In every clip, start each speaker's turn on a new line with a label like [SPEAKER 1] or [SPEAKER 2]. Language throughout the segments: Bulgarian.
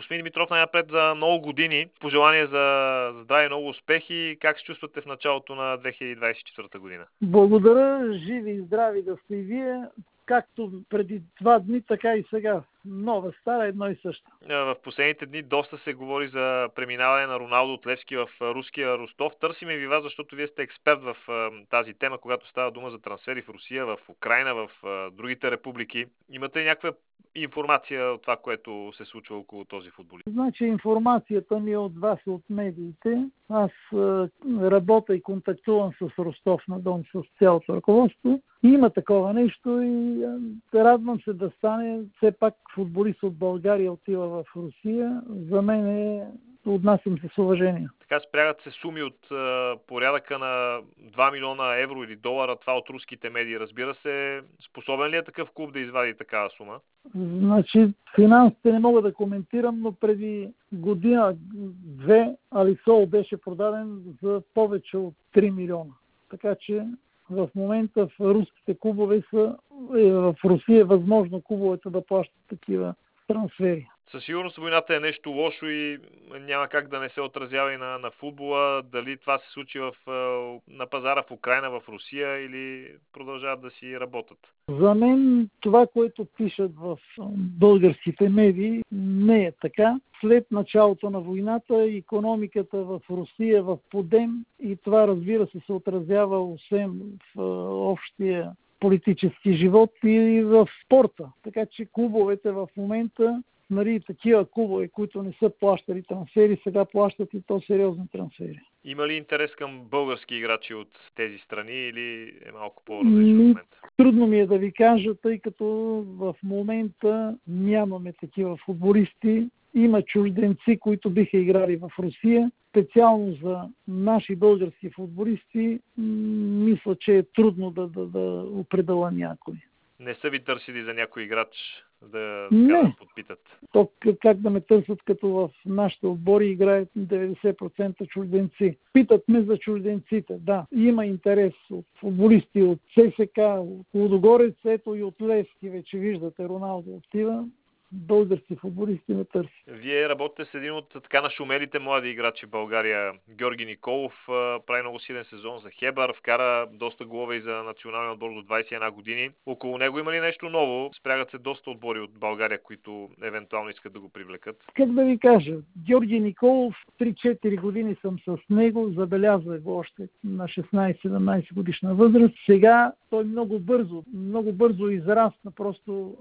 [SPEAKER 1] Господин Димитров, най-напред за много години. Пожелание за здраве и много успехи. Как се чувствате в началото на 2024 година?
[SPEAKER 2] Благодаря, живи и здрави да сте и вие. Както преди 2 дни, така и сега. Нова, стара, едно и също.
[SPEAKER 1] В последните дни доста се говори за преминаване на Роналдо от Левски в руския Ростов. Търсиме ви вас, защото вие сте експерт в тази тема, когато става дума за трансфери в Русия, в Украйна, в другите републики. Имате ли някаква информация от това, което се случва около този футболист?
[SPEAKER 2] Значи информацията ми е от вас, от медиите. Аз работя и контактувам с Ростов на Дон, с цялото ръководство. Има такова нещо и радвам се да стане. Все пак футболист от България отива в Русия. За мен отнасям се с уважение.
[SPEAKER 1] Така спрягат се суми от порядъка на 2 милиона евро или долара, това от руските медии. Разбира се, способен ли е такъв клуб да извади такава сума?
[SPEAKER 2] Значи, финансите не мога да коментирам, но преди година-две Алисол беше продаден за повече от 3 милиона. Така че в момента в руските клубове в Русия е възможно клубовете да плащат такива трансфери.
[SPEAKER 1] Със сигурност войната е нещо лошо и няма как да не се отразява и на футбола. Дали това се случи на пазара в Украйна, в Русия или продължават да си работят?
[SPEAKER 2] За мен това, което пишат в българските медии, не е така. След началото на войната икономиката в Русия в подем и това, разбира се отразява освен в общия политически живот и в спорта. Така че клубовете в момента, такива клубове, които не са плащали трансфери, сега плащат и то сериозни трансфери.
[SPEAKER 1] Има ли интерес към български играчи от тези страни или е малко по-различно в момента?
[SPEAKER 2] Трудно ми е да ви кажа, тъй като в момента нямаме такива футболисти. Има чужденци, които биха играли в Русия. Специално за наши български футболисти, мисля, че е трудно да определя някой.
[SPEAKER 1] Не са ви търсили за някой играч да подпитат?
[SPEAKER 2] То как да ме търсят, като в нашите отбори играят 90% чужденци. Питат ме за чужденците. Да, има интерес от футболисти от ЦСК, от Лудогорец, ето и от Левски. Вече виждате, Роналдо отива. Български футболисти ме търси.
[SPEAKER 1] Вие работите с един от така нашумелите млади играчи в България, Георги Николов. Прави много силен сезон за Хебър, вкара доста голове и за националния отбор до 21 години. Около него има ли нещо ново? Спрягат се доста отбори от България, които евентуално искат да го привлекат.
[SPEAKER 2] Как да ви кажа, Георги Николов, 3-4 години съм с него, забелязвах го още на 16-17 годишна възраст. Сега той много бързо израсна, просто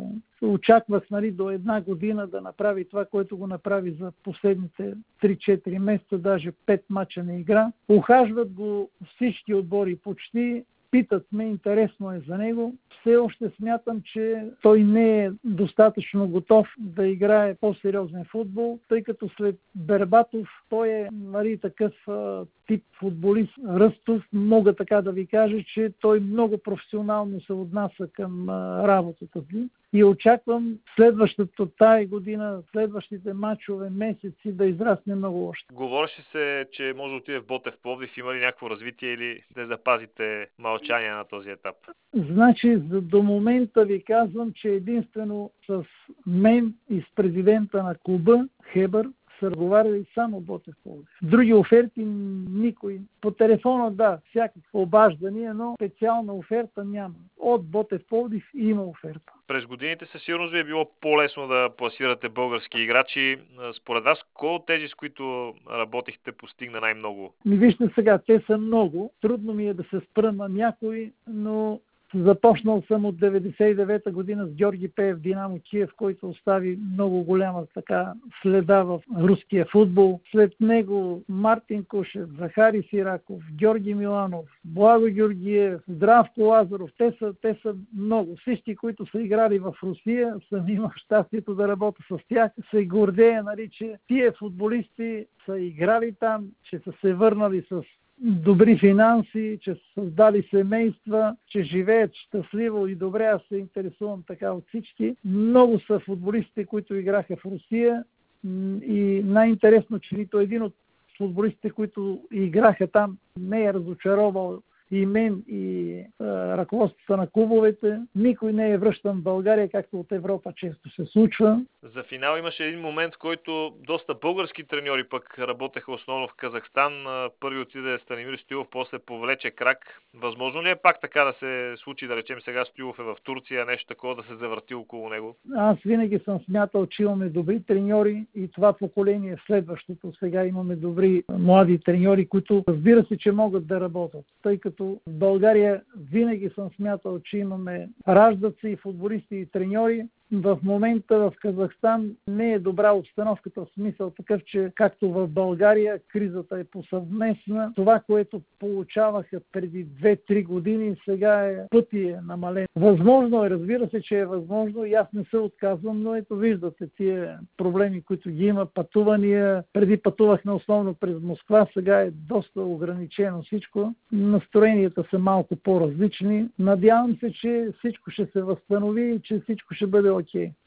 [SPEAKER 2] очаквах до 1 година да направи това, което го направи за последните 3-4 месеца, даже 5 мача не игра. Ухажват го всички отбори почти, питат ме, интересно е за него. Все още смятам, че той не е достатъчно готов да играе по-сериозен футбол, тъй като след Бербатов той е такъв тип футболист Ръстов. Мога така да ви кажа, че той много професионално се отнася към работата си. И очаквам следващата тая година, следващите мачове, месеци да израсне много още.
[SPEAKER 1] Говореше се, че може да отиде в Ботев Пловдив. Има ли някакво развитие или да запазите мълчание на този етап?
[SPEAKER 2] Значи, до момента ви казвам, че единствено с мен и с президента на клуба Хебър са разговаряли само Ботев Пловдив. Други оферти никой. По телефона всякакви обаждания, но специална оферта няма. От Ботев Пловдив има оферта.
[SPEAKER 1] През годините със сигурност ви е било по-лесно да пласирате български играчи. Според вас, кой от тези, с които работихте, постигна най-много?
[SPEAKER 2] Вижте сега, те са много. Трудно ми е да се спра на някой, но започнал съм от 99-та година с Георги Пеев, Динамо Киев, който остави много голяма следа в руския футбол. След него Мартин Кушев, Захари Сираков, Георги Миланов, Благо Георгиев, Здравко Лазаров. Те са много. Всички, които са играли в Русия, съм имал щастието да работя с тях. Се гордея, че тия футболисти са играли там, че са се върнали с добри финанси, че са създали семейства, че живеят щастливо и добре. Аз се интересувам така от всички. Много са футболистите, които играха в Русия и най-интересно, че нито един от футболистите, които играха там, не е разочаровал и мен, и ръководството на клубовете. Никой не е връщан в България, както от Европа често се случва.
[SPEAKER 1] За финал имаше един момент, в който доста български треньори пък работеха основно в Казахстан. Първи отиде Станимир Стоилов, после повлече крак. Възможно ли е пак така да се случи, да речем сега Стоилов е в Турция, нещо такова да се завърти около него?
[SPEAKER 2] Аз винаги съм смятал, че имаме добри треньори и това поколение следващото. Сега имаме добри млади треньори, които разбира се, че могат да работят. Тъй като в България винаги съм смятал, че имаме раждат се и футболисти и треньори. В момента в Казахстан не е добра обстановката, в смисъл такъв, че както в България кризата е повсеместна. Това, което получаваха преди 2-3 години, сега пъти е намален. Възможно е, разбира се, че е възможно и аз не се отказвам, но ето виждате тия проблеми, които ги има, пътувания. Преди пътувахме основно през Москва, сега е доста ограничено всичко. Настроенията са малко по-различни. Надявам се, че всичко ще се възстанови и че всичко ще бъде окей.